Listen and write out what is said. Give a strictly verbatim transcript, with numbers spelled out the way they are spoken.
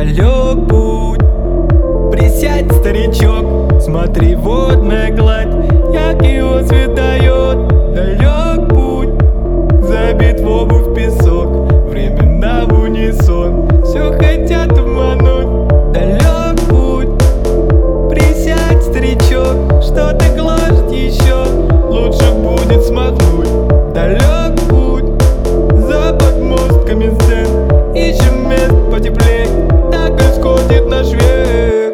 Далек путь, присядь, старичок, смотри, водная гладь, як его светает. Далек путь, забит в обувь песок, времена в унисон все хотят обмануть. Далек путь, присядь, старичок, что ты гложет еще, лучше будет смахнуть. Далек путь, за подмостками сцен, ищем мест потеплей, так исходит наш век.